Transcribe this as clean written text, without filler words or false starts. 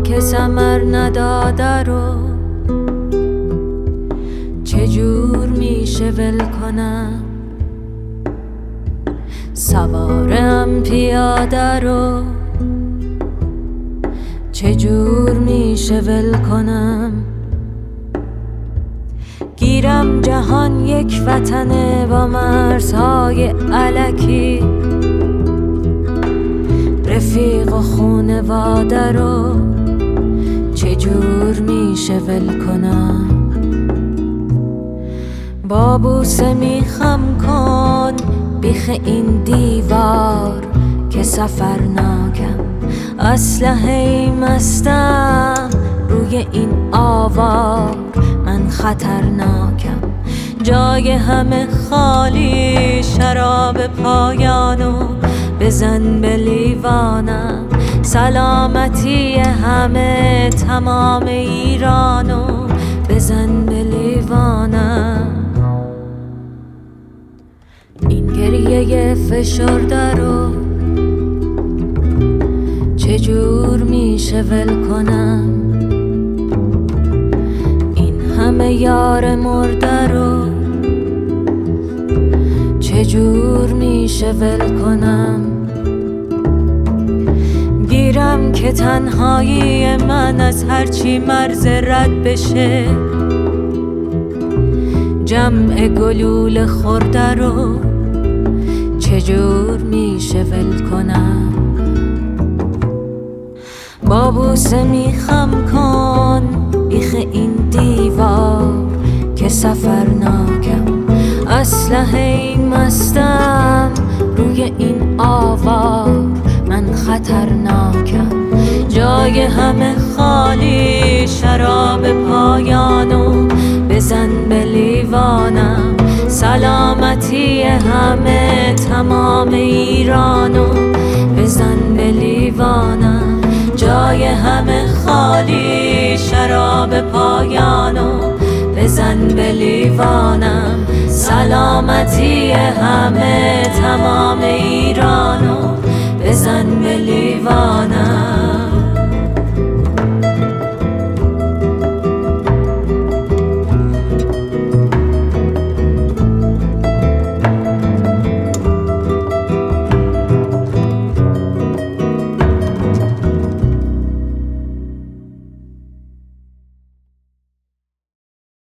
که ثمر نداده رو چجور میشه ول کنم؟ سوارم پیاده رو چجور میشه ول کنم؟ گیرم جهان یک وطنه با مرزهای الکی، رفیق و خونواده رو چجور میشه ول کنم؟ با بوسه میخم کن بیخ این دیوار که سفرناکم، اسلحه مستم روی این آوار، من خطرناکم. جای همه خالی، شراب پایانو بزن به لیوانم. سلامتی همه تمام ایرانو بزن به لیوانم. این گریه فشرده رو چجور میشه ول کنم؟ این همه یار مرده رو چجور میشه ول کنم؟ گیرم که تنهایی من از هرچی مرز رد بشه، جمع گلوله خورده رو چجور میشه ول کنم؟ با بوسه میخم کن بیخ این دیوار که سفرناکم، اسلحه مستم روی این آوار، من خطرناکم. جای همه خالی، شراب پایانو بزن به لیوانم. سلامتی همه تمام ایرانو بزن به لیوانم. جای همه خالی، شراب پایانو بزن به لیوانم. سلامتی همه تمام ایرانو بزن به لیوانم.